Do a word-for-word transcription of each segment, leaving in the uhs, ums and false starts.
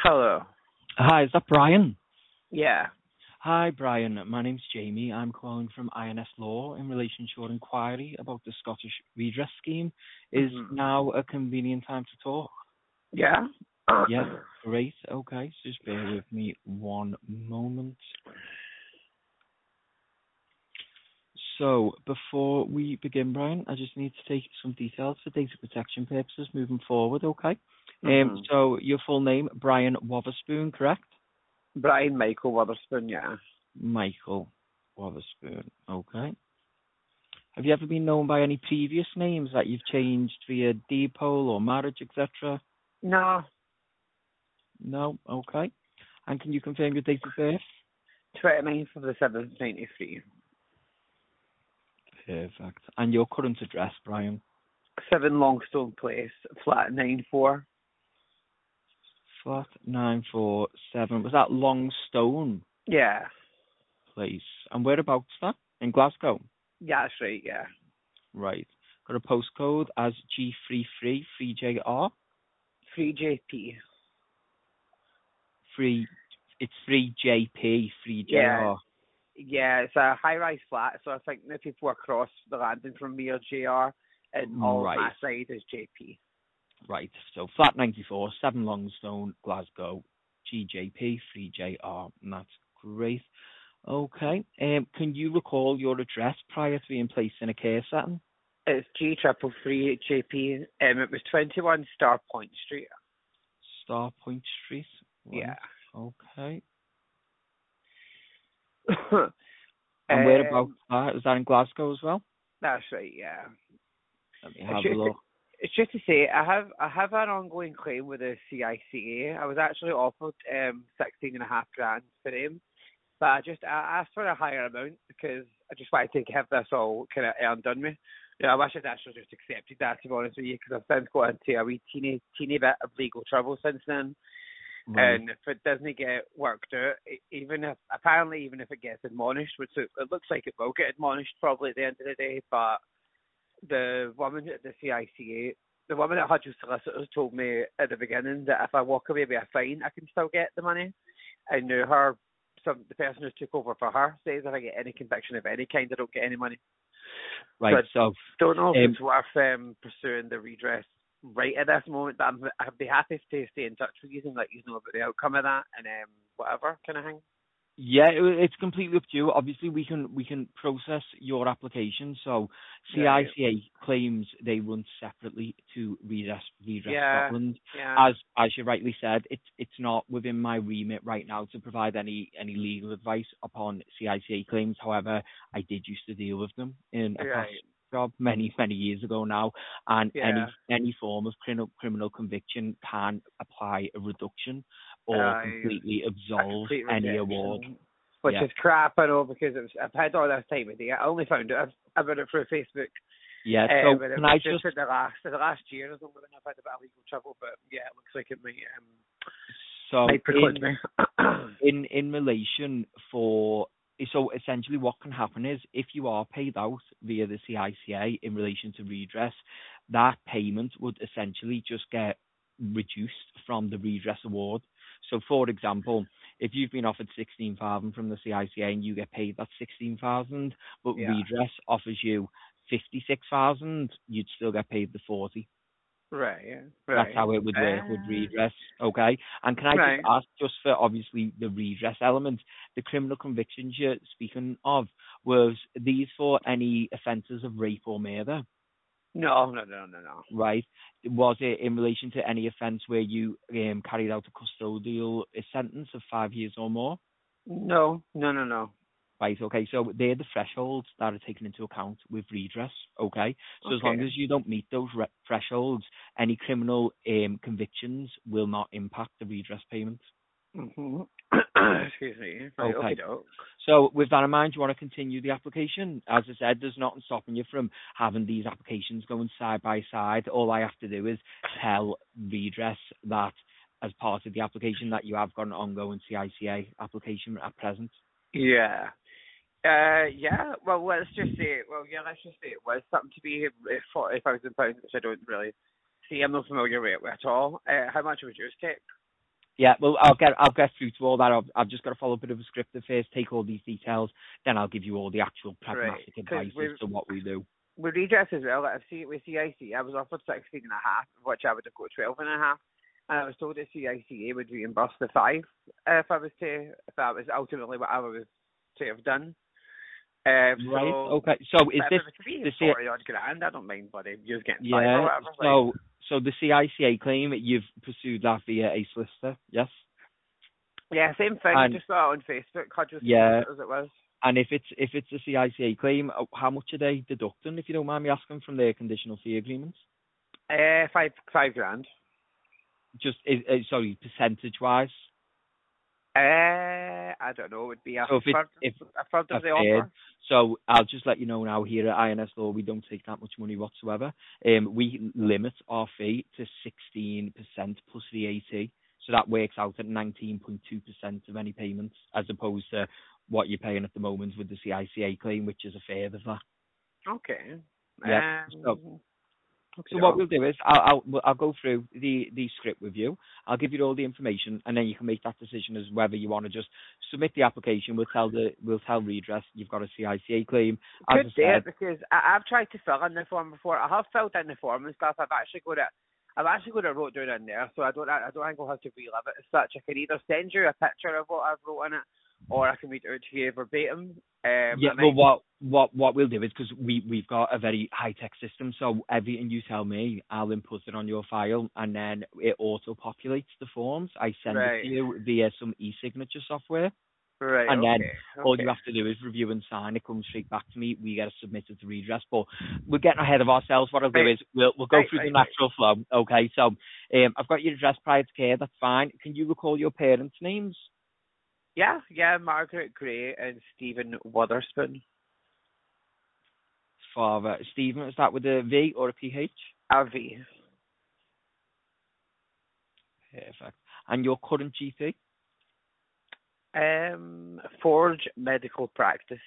Hello. Hi, is that Brian? Yeah. Hi, Brian. My name's Jamie. I'm calling from I N S Law in relation to your inquiry about the Scottish Redress Scheme. Is hmm now a convenient time to talk? Yeah. Yeah, great. Okay, so just bear with me one moment. So, before we begin, Brian, I just need to take some details for data protection purposes moving forward, okay? Um, hmm so, your full name, Brian Wotherspoon, correct? Brian Michael Witherspoon, yeah. Michael Wotherspoon, okay. Have you ever been known by any previous names that you've changed via depot or marriage, et cetera? No. No? Okay. And can you confirm your date of birth? twenty-ninth of the seventh, ninety-three. Perfect. And your current address, Brian? seven Longstone Place, flat nine four. Flat nine four seven. Was that Longstone Yeah. Place? And whereabouts that? In Glasgow? Yeah, that's right, yeah. Right. Got a postcode as G three three three J R? three J P. three, it's three J P, Yeah. three J R. Yeah, it's a high-rise flat, so I think the people across the landing from me are J R, and all Right. my side is J P. Right, so flat ninety-four, seven Longstone, Glasgow, G J P, three J R, and that's great. Okay, um, can you recall your address prior to being placed in a care setting? It's G triple three J P. Um, it was twenty-one Star Point Street. Star Point Street, right, Yeah. okay. And whereabouts um, that? Is that in Glasgow as well? that's right. Yeah. Let me It's have a just, look. it's just to say, I have I have an ongoing claim with the C I C A. I was actually offered um sixteen and a half grand for him, but I just I asked for a higher amount because I just wanted to have this all kind of earned done me. Yeah, I wish I'd actually just accepted that, to be honest with you, because I've since got into a wee teeny teeny bit of legal trouble since then. Right, And if it doesn't get worked out, e- even if apparently even if it gets admonished, which it, it looks like it will get admonished probably at the end of the day, but the woman at the C I C A, the woman at Hudgell Solicitors told me at the beginning that if I walk away with a fine, I can still get the money. And now her, some the person who took over for her says if I get any conviction of any kind, I don't get any money. So right, I so, don't know if um, it's worth um, pursuing the redress right at this moment, but I'm, I'd be happy to stay in touch with you and let you know about the outcome of that and um, whatever kind of thing. yeah, it- it's completely up to you. Obviously, we can we can process your application. So, Right. C I C A claims they run separately to Redress Redress Yeah. Scotland. Yeah. As as you rightly said, it's it's not within my remit right now to provide any any legal advice upon C I C A claims. However, I did used to deal with them in a past Right. job many many years ago now, and Yeah. any any form of criminal criminal conviction can apply a reduction or Uh, completely a absolve complete any award. rejection, which Yeah. is crap, I know, because it was, I've had all this time of day. I only found out about it through Facebook, Yeah. uh, So but it can was I just just in the last in the last year or something. I've had a bit of legal trouble, but yeah, it looks like it might um, so might preclude in me. in in relation for so essentially what can happen is if you are paid out via the C I C A in relation to redress, that payment would essentially just get reduced from the redress award. So for example, if you've been offered sixteen thousand from the C I C A and you get paid that sixteen thousand, but Yeah. redress offers you fifty six thousand, you'd still get paid the forty. Right. Yeah. That's Right. how it would work with Uh, redress, okay? And can I just right. ask, just for obviously the redress element, the criminal convictions you're speaking of, was these for any offences of rape or murder, No. No. No. No. No. right? Was it in relation to any offence where you um, carried out a custodial sentence of five years or more? No. No. No. No. Right, okay, so they're the thresholds that are taken into account with redress, okay? So as long Okay. as you don't meet those re- thresholds, any criminal um, convictions will not impact the redress payment. Mm-hmm. Excuse me. Right. Okay. Okay, Doke. so with that in mind, you want to continue the application? As I said, there's nothing stopping you from having these applications going side by side. All I have to do is tell redress that as part of the application that you have got an ongoing C I C A application at present. Yeah. Uh, yeah, well, let's just say, well, yeah, let's just say it was something to be forty thousand pounds, which I don't really see. I'm not familiar with it at all. Uh, how much would yours take? Yeah, well, I'll get I'll get through to all that. I've, I've just got to follow a bit of a script at first, take all these details, then I'll give you all the actual Right. pragmatic Because advice as we to what we do. we redress as well. Like I've seen with C I C, I was offered sixteen and a half, which I would have got twelve and a half, and I was told that C I C A would reimburse the five uh, if I was to if that was ultimately what I was to have done. Uh, Right. so, Okay. So is but if this it was to be the C? forty odd grand, I don't mind, buddy. You're getting five or Yeah. whatever. Like, So so the C I C A claim, you've pursued that via a solicitor, yes? yeah, same thing. And Just saw it on Facebook. Huddersfield yeah, as it was. and if it's if it's a C I C A claim, uh, how much are they deducting, if you don't mind me asking, from their conditional fee agreements? Uh, five five grand. Just uh, uh, sorry, percentage wise. Uh, I don't know. It would be a So if it's third, if a third a of the third, offer. so I'll just let you know now here at I N S Law, we don't take that much money whatsoever. Um, we limit our fee to sixteen percent plus V A T, so that works out at nineteen point two percent of any payments, as opposed to what you're paying at the moment with the C I C A claim, which is a third of that. Okay. Yeah. So Um. Okay. So what we'll do is I'll I'll, well, I'll go through the, the script with you. I'll give you all the information, and then you can make that decision as whether you want to just submit the application. We'll tell the we'll tell redress you've got a C I C A claim. As Could I do said, it because I, I've tried to fill in the form before. I have filled in the form and stuff. I've actually got it. I've actually got it wrote down in there, so I don't. I don't think I'll have to relive it as such. I can either send you a picture of what I've wrote in it, or I can read it out to you verbatim. Um. yeah. I Well, might. what what what we'll do is because we we've got a very high tech system, so everything you tell me, I'll input it on your file, and then it auto populates the forms. I send it Right. to you via some e-signature software. Right. And then Okay. all you Okay. have to do is review and sign. It comes straight back to me. We get it submitted to redress. But we're getting ahead of ourselves. What I'll do Right. is we'll we'll go Right. through the Right. Right. natural flow. Okay. So um, I've got your address prior to care. That's fine. Can you recall your parents' names? Yeah. Yeah. Margaret Gray and Stephen Witherspoon. Father Stephen. Is that with a V or a P H? R V. Perfect. And your current G P? Um. Forge Medical Practice.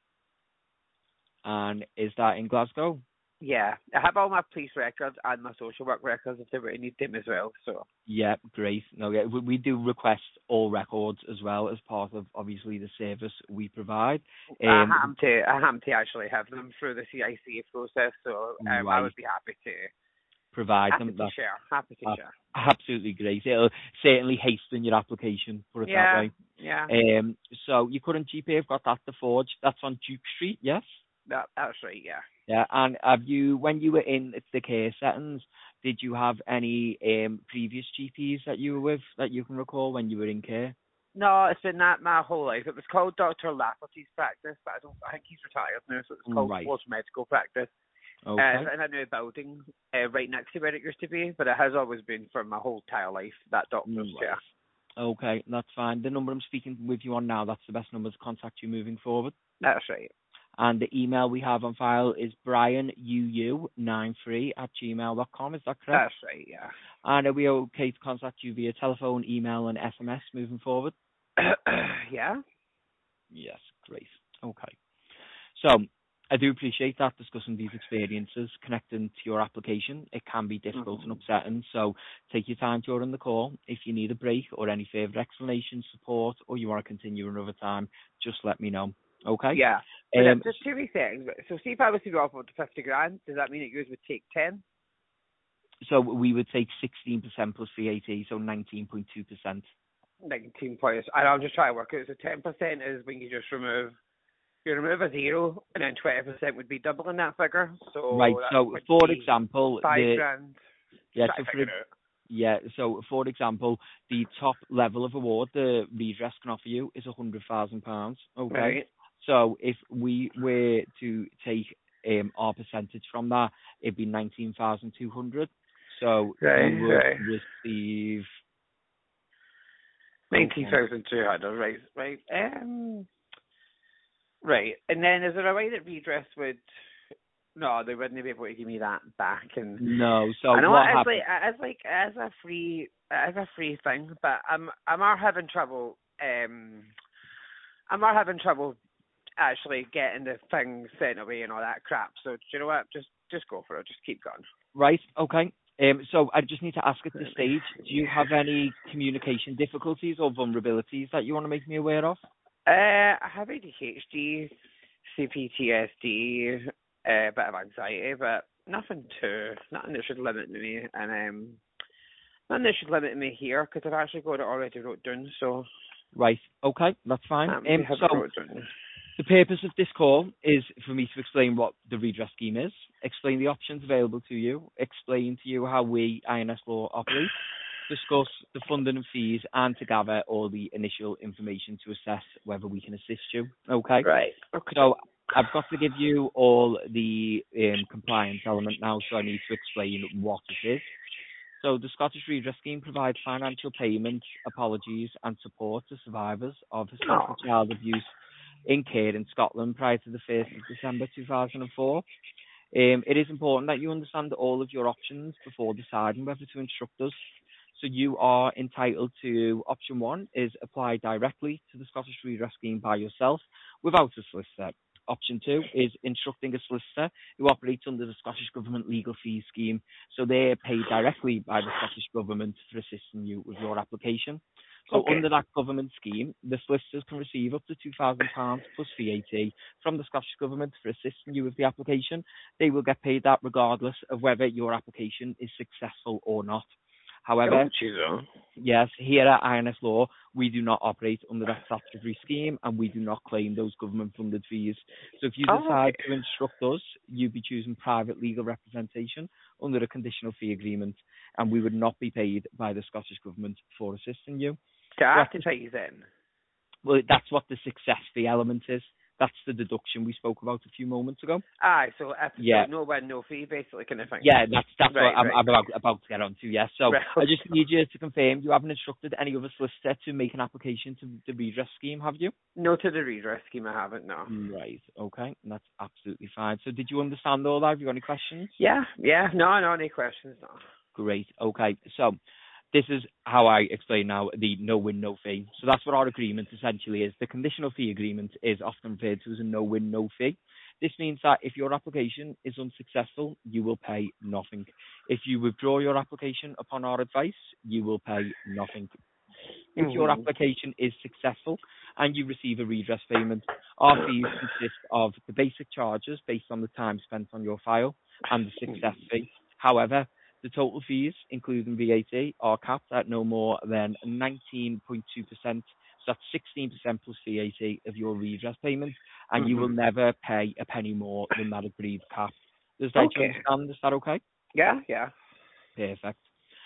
And is that in Glasgow? Yeah, I have all my police records and my social work records if they were need them as well. So Yeah, great. No, yeah, we, we do request all records as well as part of obviously the service we provide. I Um, am to I am to actually have them through the C I C A process. So um, I right. would be happy to Provide happy them. to That's share. Happy to uh, share. absolutely great. It'll certainly hasten your application, put it that Yeah, way. yeah, Um, so your current G P, I've got that, the Forge. That's on Duke Street, yes? that that's right. Yeah. Yeah, and have you, when you were in the care settings, did you have any um, previous G Ps that you were with that you can recall when you were in care? No, it's been that my whole life. It was called Doctor Lafferty's practice, but I don't. I think he's retired now, so it's called Right. Forge Medical Practice. Uh, Okay. it's in a new building uh, right next to where it used to be, but it has always been for my whole entire life that doctor's Right. chair. Okay, that's fine. The number I'm speaking with you on now, that's the best number to contact you moving forward. That's right. And the email we have on file is brian u u nine three at gmail dot com. Is that correct? That's right. Yeah. And are we okay to contact you via telephone, email, and S M S moving forward? Yeah. Yes, great. Okay. So I do appreciate that discussing these experiences, connecting to your application. It can be difficult Mm-hmm. and upsetting, so take your time during the call. If you need a break or any further explanation, support, or you want to continue another time, just let me know. Okay? Yeah. But Um, uh, just two wee things. So see if I was to be offered fifty grand, does that mean that you would take ten? so we would take sixteen percent plus V A T, so nineteen point two percent. Nineteen points. And I'll just try to work it. So ten percent is when you just remove you remove a zero, and then twenty percent would be doubling that figure. So Right. that So would for be example, five the grand. yeah, Try so to for figure it out. yeah, so for example, the top level of award the redress can offer you is a hundred thousand pounds. Okay. Right. So if we were to take um our percentage from that, it'd be nineteen thousand two hundred. So Right. you would Right. receive Nineteen okay. thousand two hundred. Right. Right. Um. Right. And then is there a way that redress would? No, they wouldn't be able to give me that back. And No. So I know what it's happened? like it's like as a free as a free thing, but I'm I'm are having trouble. Um, I'm are having trouble actually getting the thing sent away and all that crap. So do you know what? Just just go for it. Just keep going. Right, okay. Um, so I just need to ask at this stage, do you have any communication difficulties or vulnerabilities that you want to make me aware of? Uh, I have A D H D, C P T S D, a bit of anxiety, but nothing too, nothing that should limit me, and um, nothing that should limit me here, because I've actually got it already wrote down, so... Right, okay, that's fine. Um, Um, have so it wrote down. the purpose of this call is for me to explain what the redress scheme is, explain the options available to you, explain to you how we, I N S Law, operate, discuss the funding and fees, and to gather all the initial information to assess whether we can assist you. Okay? Right. Okay. So I've got to give you all the um, compliance element now, so I need to explain what it is. So the Scottish Redress Scheme provides financial payments, apologies and support to survivors of historical Oh. child abuse incurred in Scotland prior to the first of December two thousand four. Um, it is important that you understand all of your options before deciding whether to instruct us. So you are entitled to option one is apply directly to the Scottish Redress Scheme by yourself without a solicitor. Option two is instructing a solicitor who operates under the Scottish Government Legal Fees Scheme. So they're paid directly by the Scottish Government for assisting you with your application. So Okay. under that government scheme, the solicitors can receive up to two thousand pounds plus V A T from the Scottish Government for assisting you with the application. They will get paid that regardless of whether your application is successful or not. However, Oh, Jesus. yes, here at I N S Law, we do not operate under that statutory scheme and we do not claim those government-funded fees. So if you Oh, decide okay. to instruct us, you'd be choosing private legal representation under a conditional fee agreement, and we would not be paid by the Scottish Government for assisting you. Do I So have to take you then? well, that's what the success fee element is. That's the deduction we spoke about a few moments ago. Aye, so if, Yeah. so no win, no fee, basically, kind of thing. Yeah, that's that's Right, what I'm, right. I'm about, about to get on to, yes. So Right. I just need you to confirm you haven't instructed any other solicitor to make an application to the redress scheme, have you? No to the redress scheme, I haven't, no. Right, okay, that's absolutely fine. So did you understand all that? Have you got any questions? Yeah, yeah, no, no, any questions, no. Great, okay. So this is how I explain now the no-win, no-fee. So that's what our agreement essentially is. The conditional fee agreement is often referred to as a no-win, no-fee. This means that if your application is unsuccessful, you will pay nothing. If you withdraw your application upon our advice, you will pay nothing. If your Mm-hmm. application is successful and you receive a redress payment, our fees consist of the basic charges based on the time spent on your file and the success fee. However, the total fees, including V A T, are capped at no more than nineteen point two percent. So that's sixteen percent plus V A T of your redress payment, and Mm-hmm. you will never pay a penny more than that agreed cap. Does that Okay. understand? Is that okay? Yeah, yeah. Perfect.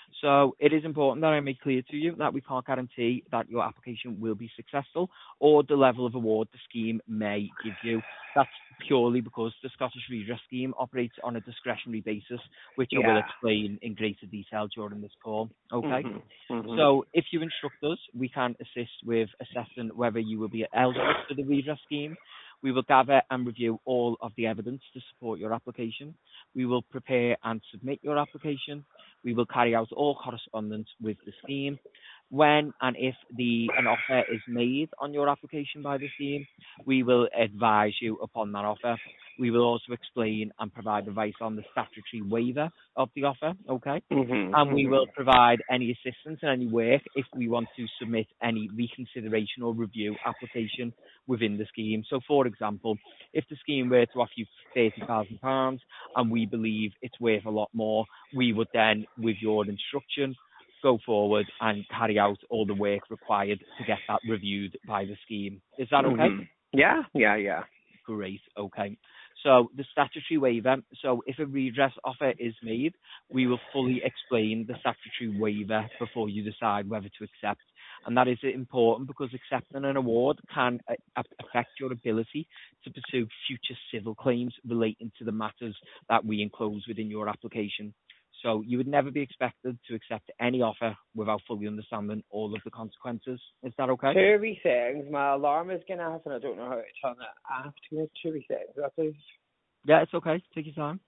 So it is important that I make clear to you that we can't guarantee that your application will be successful or the level of award the scheme may give you. That's purely because the Scottish Redress Scheme operates on a discretionary basis, which I will Yeah. explain in greater detail during this call. Okay? Mm-hmm. Mm-hmm. So if you instruct us, we can assist with assessing whether you will be eligible for the redress scheme. We will gather and review all of the evidence to support your application. We will prepare and submit your application. We will carry out all correspondence with the scheme. When and if the an offer is made on your application by the scheme, we will advise you upon that offer. We will also explain and provide advice on the statutory waiver of the offer, okay? Mm-hmm. And we will Mm-hmm. provide any assistance in any work if we want to submit any reconsideration or review application within the scheme. So, for example, if the scheme were to offer you thirty thousand pounds and we believe it's worth a lot more, we would then, with your instruction, go forward and carry out all the work required to get that reviewed by the scheme. Is that okay? Mm-hmm. Yeah, yeah, yeah. Great, okay. So the statutory waiver, so if a redress offer is made, we will fully explain the statutory waiver before you decide whether to accept. And that is important because accepting an award can uh, affect your ability to pursue future civil claims relating to the matters that we enclose within your application. So you would never be expected to accept any offer without fully understanding all of the consequences. Is that okay? Two wee seconds. My alarm is going off and I don't know how to turn it off. Two two wee seconds, that please. Yeah, it's okay. Take your time.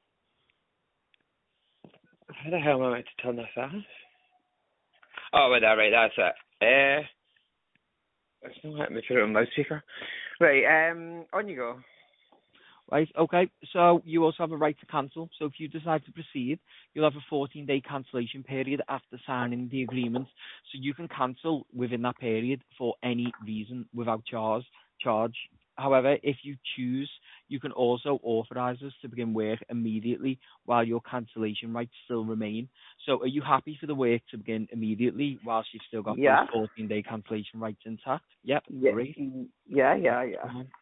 How the hell am I meant to turn this off? Oh, wait, that right, that's it. Uh, there's no let me put it on loudspeaker. Right, um, on you go. Right, okay. So you also have a right to cancel. So if you decide to proceed, you'll have a fourteen-day cancellation period after signing the agreement. So you can cancel within that period for any reason without charge. Charge. However, if you choose, you can also authorise us to begin work immediately while your cancellation rights still remain. So are you happy for the work to begin immediately whilst you've still got those Yeah. fourteen-day cancellation rights intact? Yep, Yeah. great. mm, Yeah. Yeah. Yeah. Mhm.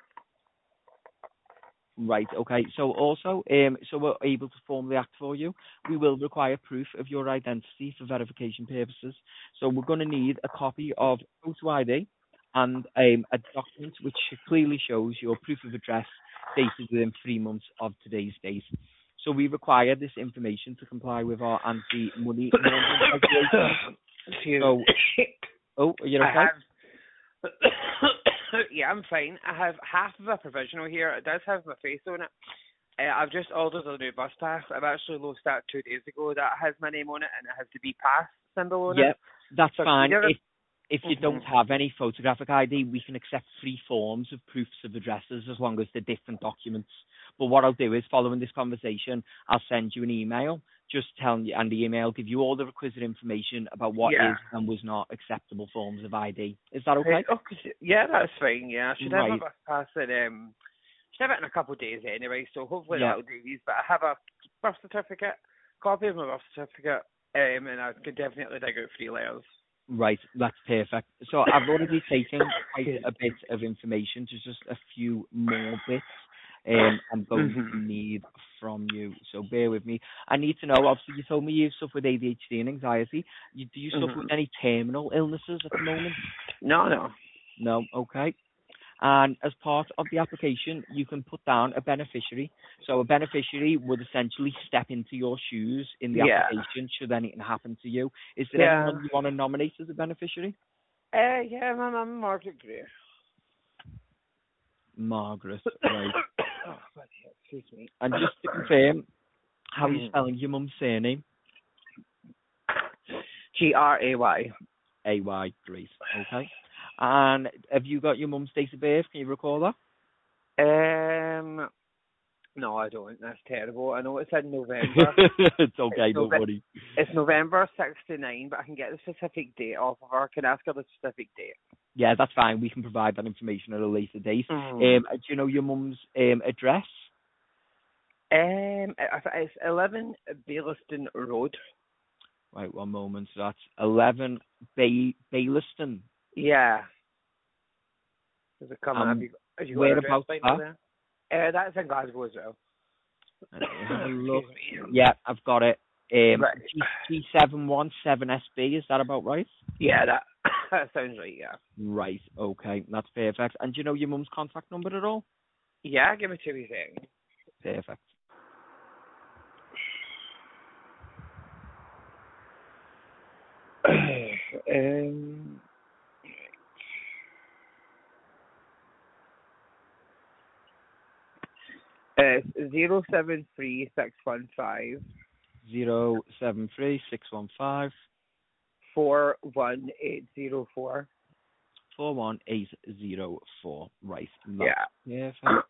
Right, okay. So also, um, so we're able to formally act for you, we will require proof of your identity for verification purposes. So we're going to need a copy of photo I D and um, a document which clearly shows your proof of address dated within three months of today's date. So we require this information to comply with our anti-money laundering regulations. Excuse So, me. oh, are you I okay? have. Yeah, I'm fine. I have half of a provisional here. It does have my face on it. Uh, I've just ordered a new bus pass. I've actually lost that two days ago. That has my name on it and it has the B pass symbol on it. Yeah, that's So fine. either. If if you don't Mm-hmm. have any photographic I D, we can accept three forms of proofs of addresses as long as they're different documents. But what I'll do is, following this conversation, I'll send you an email just telling you, and the email give you all the requisite information about what Yeah. is and was not acceptable forms of I D. Is that Right. okay? Okay. Yeah, that's fine. Yeah, I should have my Right. bus pass in. Um, should have it in a couple of days anyway. So hopefully Yeah. that'll do these. But I have a birth certificate, copy of my birth certificate, um, and I can definitely dig out three letters. Right, that's perfect. So I've already taken quite Excuse a bit of information, to just a few more bits um, I'm going Mhm. to need from you. So bear with me. I need to know, obviously you told me you suffer with A D H D and anxiety. You, do you suffer with Mhm. any terminal illnesses at the moment? No, no. No, okay. And as part of the application, you can put down a beneficiary. So a beneficiary would essentially step into your shoes in the Yeah. application should anything happen to you. Is there Yeah. anyone you want to nominate as a beneficiary? Uh, yeah, my mum, Margaret Gray. Margaret, right. Oh, bloody hell, excuse me. And just to confirm, how are you Mm. spelling your mum's surname? G R A Y. A Y, great, okay. And have you got your mum's date of birth? Can you recall that? Um, no, I don't. That's terrible. I know it's in November. It's okay, It's don't November. worry. It's November sixty-nine, but I can get the specific date off of her. I can ask her the specific date. Yeah, that's fine. We can provide that information at a later date. Mm. Um, do you know your mum's um, address? Um, I- I- it's eleven Bayliston Road. Right, one moment. So that's eleven Bay Bayliston. Yeah. Does it come up? Have Um, you, have you got an address whereabouts by that? there? Uh, that's in Glasgow as well. Let me have a look. Excuse me. Yeah, I've got it. Um, Right. G G seven one seven S B. Is that about right? Yeah, that that sounds right. Yeah. Right. Okay, that's perfect. And do you know your mum's contact number at all? Yeah, give me two wee seconds. Perfect. um, it's zero seven three six one five Zero seven three six one five four one eight zero four. four one eight zero four. Right. Yeah. Perfect.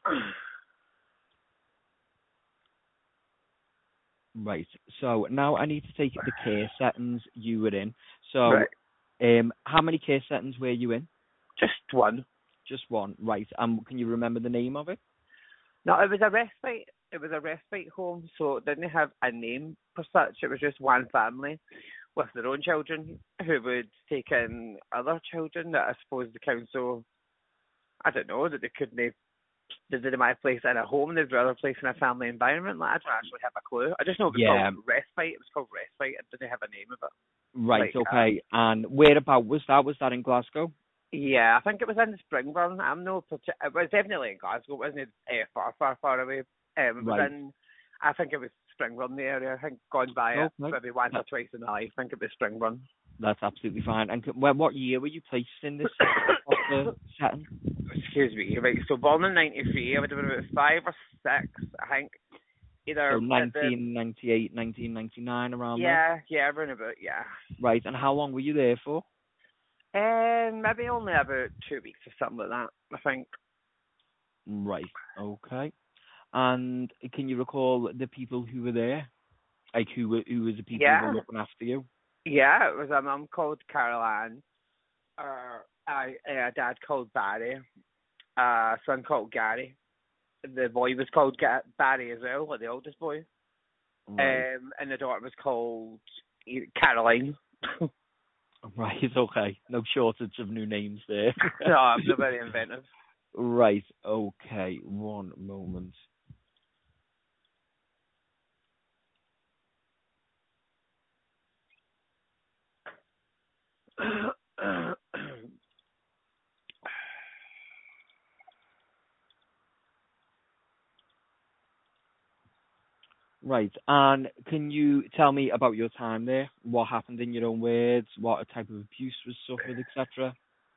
Right. So now I need to take the care settings you were in. So, Right. um, how many care settings were you in? Just one. Just one. Right. Um, can you remember the name of it? No, it was a respite. It was a respite home, so it didn't have a name per such. It was just one family with their own children who would take in other children that I suppose the council, I don't know, that they couldn't, they didn't my place in a home, they'd rather place in a family environment. Like, I don't actually have a clue. I just know it was Yeah. called respite. It was called respite. It didn't have a name of it. Right. Like, Okay. And whereabout was that? Was that in Glasgow? yeah, I think it was in Springburn. I'm no, partic- it was definitely in Glasgow. It wasn't uh, far, far, far away. Um, it was Right. in, I think it was Springburn, the area. I think gone by it Okay. maybe once or twice in my life. I think it was Springburn. That's absolutely fine. And c- when, what year were you placed in this uh, setting? Excuse me. Right, so born in ninety-three, I would have been about five or six, I think. Either So at the, nineteen ninety-eight, nineteen ninety-nine, around there? yeah, yeah, around about, yeah. Right. And how long were you there for? Um, maybe only about two weeks or something like that, I think. Right. Okay. And can you recall the people who were there? Like who were who was the people who were Yeah, looking after you? yeah. It was a mum called Caroline, or a, a dad called Barry, a son called Gary. The boy was called Ga- Barry as well, like the oldest boy. Right. Um, and the daughter was called Caroline. Right, okay. No shortage of new names there. No, I'm not very inventive. Right, okay. One moment. Right, and can you tell me about your time there? What happened in your own words? What type of abuse was suffered, et cetera?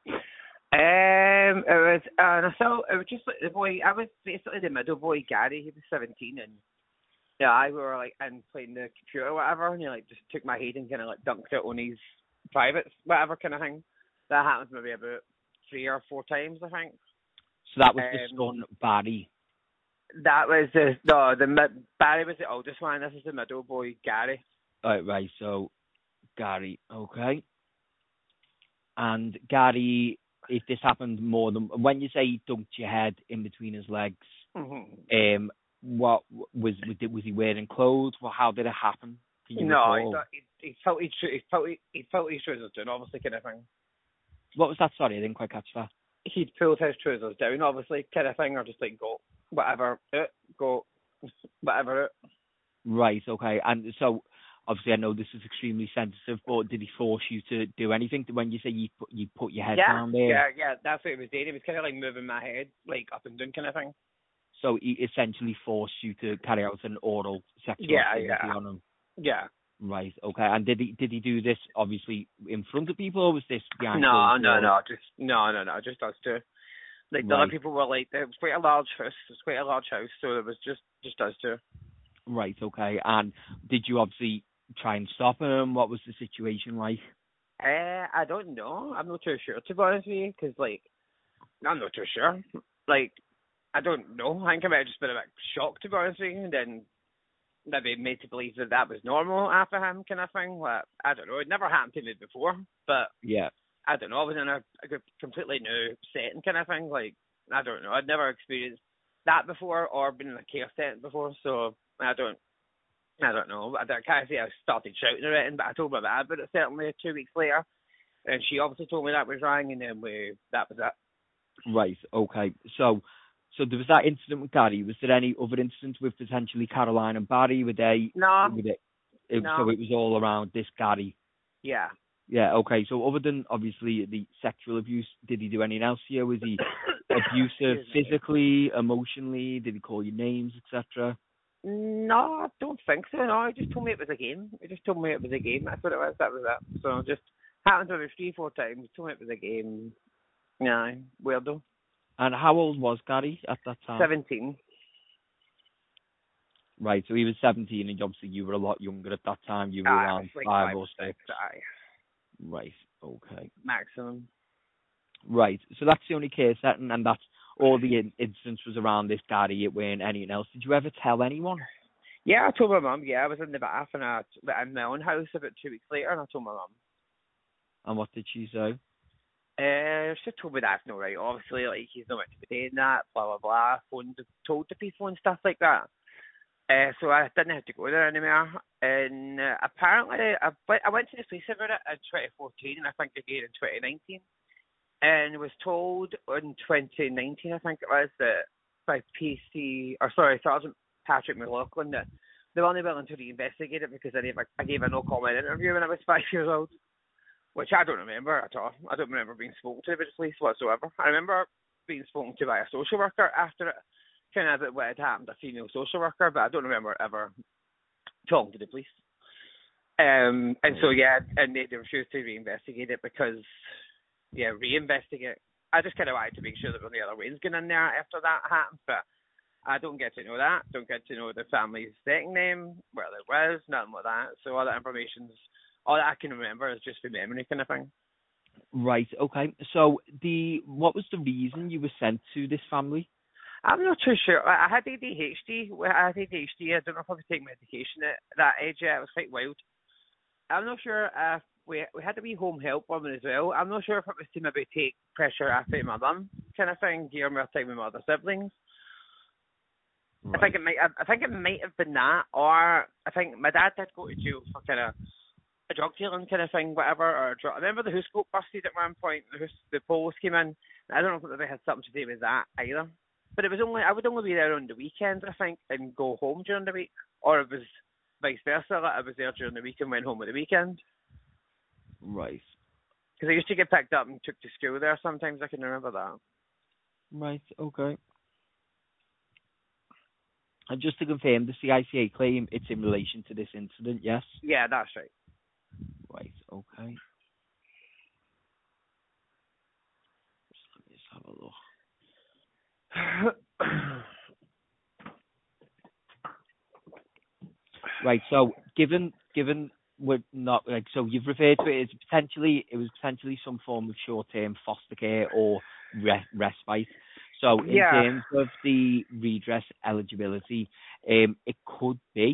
Um, it was, uh, and I thought it was just like the boy. I was basically the middle boy, Gary. He was seventeen, and yeah, I were like in playing the computer or whatever, and he like just took my head and kind of like dunked it on his privates, whatever kind of thing. That happens maybe about three or four times, I think. So that was the Um, son, Barry. that was the no, the mid, Barry was the oldest one. This is the middle boy, Gary. Right, right, so Gary, okay. And Gary, if this happened more than when you say he dunked your head in between his legs, Mm-hmm. um, what was was, it, was he wearing clothes? Well, how did it happen? Can you No, he, recall? he, he felt his he felt he, he felt his trousers down, obviously kind of thing. What was that? Sorry, I didn't quite catch that. He'd pulled his trousers down, obviously kind of thing, or just like go whatever it go whatever it. Right, okay. And so, obviously, I know this is extremely sensitive, but did he force you to do anything? When you say you put, you put your head Yeah, down there, yeah, yeah. That's what he was doing. He was kind of like moving my head like up and down, kind of thing. so he essentially forced you to carry out an oral sexual Yeah, activity yeah, on him. yeah. Right, okay. And did he did he do this obviously in front of people, or was this behind No, closed no, doors? no, just no, no, no, just us two. Like the other Right, people were like, it was quite a large house. It was quite a large house, so it was just just us two. right, okay. And did you obviously try and stop him? What was the situation like? Uh, I don't know. I'm not too sure, to be honest with you, because like I'm not too sure. Like I don't know. I think I might have just been a bit shocked, to be honest with you, and then maybe made to believe that that was normal after him, kind of thing. Like I don't know. It never happened to me before, but Yeah. I don't know. I was in a, a completely new setting, kind of thing. Like I don't know. I'd never experienced that before or been in a chaos setting before, so I don't. I don't know. I, don't- I can't say I started shouting or anything, but I told my dad about it certainly two weeks later, and she obviously told me that was wrong, and then we that was it. Right, okay. So so there was that incident with Gary. Was there any other incidents with potentially Caroline and Barry? Were they No, were they it, so no, it was all around this Gary? yeah. Yeah, okay. So other than obviously the sexual abuse, did he do anything else here? Was he abusive Excuse me. physically, emotionally? Did he call you names, et cetera? No, I don't think so. No, he just told me it was a game. He just told me it was a game. That's what it was. That was it. So just happened to me three, four times. Told me it was a game. Yeah, weirdo. And how old was Gary at that time? Seventeen. Right, so he was seventeen, and obviously you were a lot younger at that time. You were Ah, it was around like five five or or six. six. Aye, Right, okay. maximum. Right, so that's the only case setting, and that's all the in- instance was around this Gary. It weren't anything else. Did you ever tell anyone? Yeah, I told my mum. Yeah, I was in the bath and I in my own house about two weeks later, and I told my mum. And what did she say? Uh, she told me that's not right. Obviously, like he's not meant to be doing that. Blah blah blah. Phoned, told the people and stuff like that. Uh, so I didn't have to go there anymore. And uh, apparently, I, I went to the police about it in twenty fourteen, and I think again in twenty nineteen, and was told in twenty nineteen, I think it was, that by P C, or sorry, Sergeant Patrick McLaughlin, that they were only willing to reinvestigate it because I gave, a, I gave a no-comment interview when I was five years old, which I don't remember at all. I don't remember being spoken to by the police whatsoever. I remember being spoken to by a social worker after it, kind of about what had happened to a female social worker, but I don't remember ever talking to the police. Um, and so, yeah, and they, they refused to reinvestigate it because, yeah, reinvestigate. I just kind of wanted to make sure that when the other ways going in there after that happened, but I don't get to know that. Don't get to know the family's second name, where they was, nothing like that. So all that information's, all that I can remember is just from memory kind of thing. Right, okay. So the what was the reason you were sent to this family? I'm not too sure. I I had A D H D. I had A D H D. I don't know if I was taking medication at that age yet. It was quite wild. I'm not sure if we we had a wee home help woman as well. I'm not sure if it was to maybe take pressure off of my mum kind of thing, give me time with my other siblings. Right. I think it might. Have, I think it might have been that, or I think my dad did go to jail for kind of a drug dealing kind of thing, whatever. Or drug, I remember the house got busted at one point. The house, the police came in. I don't know if it had something to do with that either. But it was only I would only be there on the weekends, I think, and go home during the week, or it was vice versa. Like I was there during the week and went home at the weekend. Right. Because I used to get picked up and took to school there sometimes. I can remember that. Right. Okay. And just to confirm, the C I C A claim, it's in relation to this incident, yes? Yeah, that's right. Right, okay. Let me just have a look. Right, so given given we're not like so you've referred to it as potentially it was potentially some form of short term foster care or re- respite. So in yeah. terms of the redress eligibility, um, it could be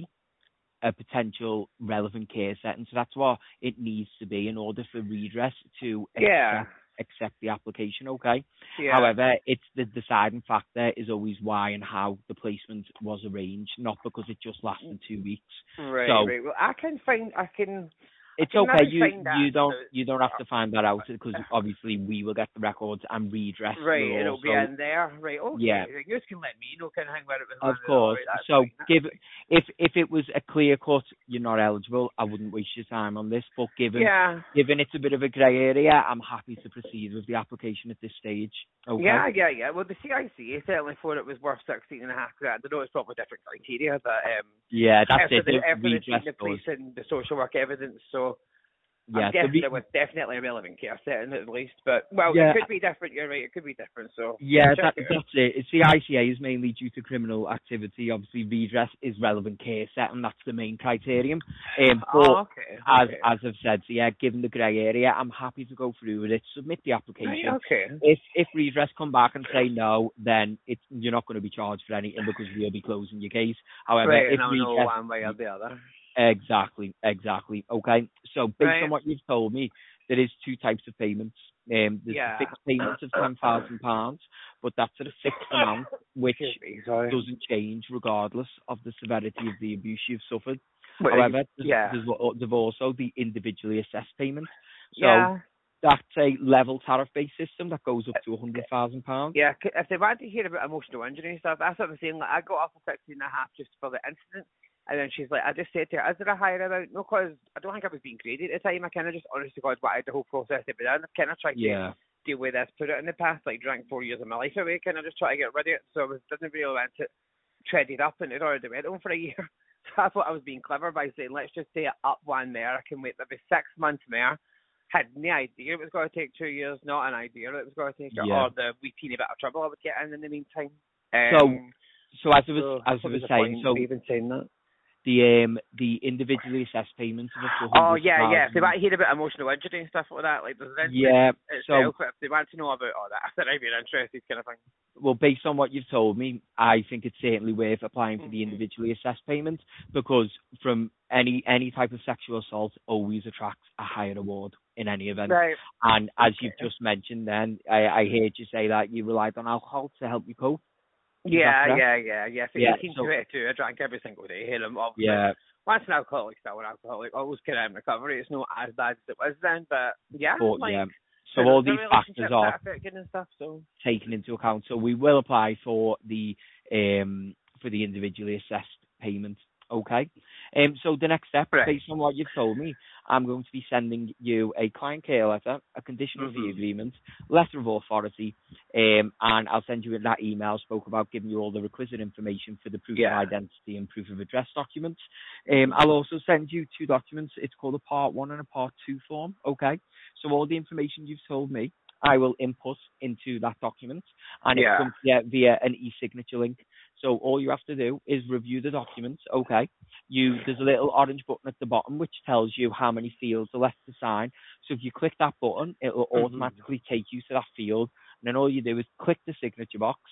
a potential relevant care setting. So that's what it needs to be in order for redress to yeah. accept, accept the application, okay? Yeah. However, it's the deciding factor is always why and how the placement was arranged, not because it just lasted two weeks. Right, so, right. Well, I can find, I can... It's I can okay. You you don't out. you don't have to find that out because obviously we will get the records and redress. Right, will it'll also, be in there. Right, okay. Yeah. You can let me know kind of thing where it was. Of course. Right, so fine. give if if it was a clear cut, you're not eligible. I wouldn't waste your time on this. But given yeah. given it's a bit of a grey area, I'm happy to proceed with the application at this stage. Okay. Yeah, yeah, yeah. Well, the C I C A certainly thought it was worth sixteen and a half grand. I know it's probably different criteria, but um. Yeah, that's after it. The, The after the, redress the does. police and the social work evidence, so. Yeah, I'm guessing re- it was definitely a relevant care setting at least, but well, yeah, it could be different. You're right, it could be different. So yeah, yeah, that, that's it. C I C A is mainly due to criminal activity. Obviously, redress is relevant care setting. That's the main criterion. Um, but oh, okay, as okay. as I've said, so yeah, given the grey area, I'm happy to go through with it. Submit the application. Right, okay. If if redress come back and say no, then it's you're not going to be charged for anything because we'll be closing your case. However, right, if no, redress no, one way or the other. Exactly, exactly. Okay, so based Right. on what you've told me, there is two types of payments. Um, there's Yeah. the fixed payments of ten thousand pounds, but that's at a fixed amount, which me, sorry. doesn't change regardless of the severity of the abuse you've suffered. Wait, However, there's, yeah. there's, there's also the individually assessed payment. So yeah. that's a level tariff-based system that goes up to one hundred thousand pounds. Yeah, c- if they want to hear about emotional injury and stuff, that's what I'm saying. Like, I got off a sixteen and a half just for the incident. And then she's like, I just said to her, is there a higher amount? No, because I don't think I was being graded at the time. I kind of just, honest to God, wanted the whole process to be done. I kind of tried Yeah. to deal with this, put it in the past, like drank four years of my life away, kind of just try to get rid of it. So I was, didn't really want to tread it up, and it already went on for a year. So I thought I was being clever by saying, let's just say up one there. I can wait maybe six months more. Had no idea it was going to take two years, not an idea it was going to take, Yeah. or the wee teeny bit of trouble I would get in in the meantime. Um, So, so as I was, so as I was saying, so even saying that. the um the individually assessed payments of up to Oh one hundred yeah, yeah. If they thousand. want to hear about emotional injury and stuff like that, like there's an Yeah, itself, so but if they want to know about all that, then I'd be interested, kind of thing. well, based on what you've told me, I think it's certainly worth applying for the Mm-hmm. individually assessed payment because from any any type of sexual assault always attracts a higher award in any event. Right. And as Okay. you've just mentioned, then I, I heard you say that you relied on alcohol to help you cope. Yeah, yeah, yeah, yeah. For Yeah, eighteen so- to twenty-two, I drank every single day. Hit them obviously. Yeah. Once an alcoholic, still an alcoholic. Always kind of in recovery. It's not as bad as it was then, but yeah, But like. yeah, so the- all the these factors relationship are affected and stuff. So. taken into account. So we will apply for the um for the individually assessed payment. Okay. Um. So the next step, Right. based on what you've told me, I'm going to be sending you a client care letter, a conditional fee Mhm. agreement, letter of authority, um, and I'll send you in that email I spoke about giving you all the requisite information for the proof Yeah. of identity and proof of address documents. Um. I'll also send you two documents. It's called a Part One and a Part Two form. Okay. So all the information you've told me, I will input into that document, and Yeah. it comes via, via an e-signature link. So all you have to do is review the documents. Okay, you there's a little orange button at the bottom which tells you how many fields are left to sign. So if you click that button, it will Mhm. automatically take you to that field, and then all you do is click the signature box,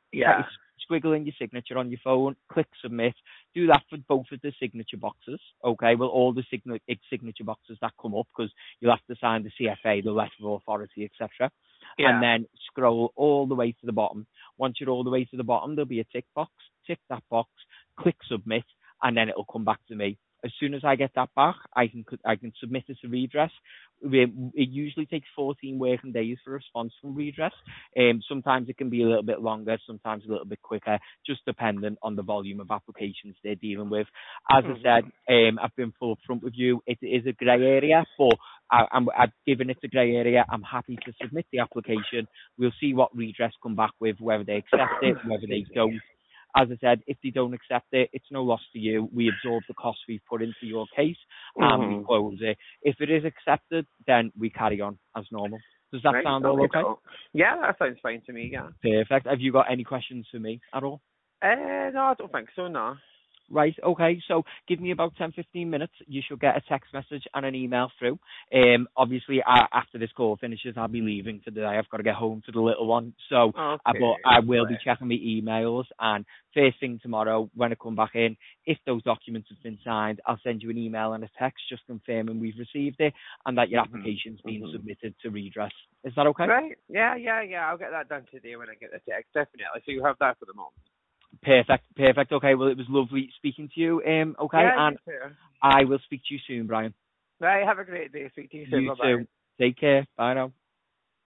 Yeah. Squiggle in your signature on your phone, click submit. Do that for both of the signature boxes, okay? Well, all the sign- signature boxes that come up, because you'll have to sign the C F A, the letter of authority, et cetera. Yeah. And then scroll all the way to the bottom. Once you're all the way to the bottom, there'll be a tick box. Tick that box, click submit, and then it'll come back to me. As soon as I get that back, I can I can submit it to redress. It usually takes fourteen working days for a response from redress. Um, sometimes it can be a little bit longer, sometimes a little bit quicker, just dependent on the volume of applications they're dealing with. As mm-hmm. I said, um, I've been full upfront with you. It is a grey area, but I, I'm, I've given it a grey area. I'm happy to submit the application. We'll see what redress come back with, whether they accept it, whether they don't. As I said, if they don't accept it, it's no loss to you. We absorb the costs we've put into your case and mm-hmm. we close it. If it is accepted, then we carry on as normal. Does that right. sound all okay? Yeah, that sounds fine to me, yeah. Perfect. Have you got any questions for me at all? Uh, no, I don't think so, no. Right, okay, so give me about ten, fifteen minutes. You should get a text message and an email through. Um, obviously, I, after this call finishes, I'll be leaving for the day. I've got to get home to the little one. So okay. I, but I will be checking my emails, and first thing tomorrow, when I come back in, if those documents have been signed, I'll send you an email and a text just confirming we've received it and that your mm-hmm. application's been mm-hmm. submitted to redress. Is that okay? Right, yeah, yeah, yeah. I'll get that done today when I get the text, definitely. So you have that for the moment. Perfect, perfect. Okay, well, it was lovely speaking to you. Um, okay, yeah, and I will speak to you soon, Brian. Right, have a great day. Speak to you soon. You Bye-bye. too. Take care. Bye now.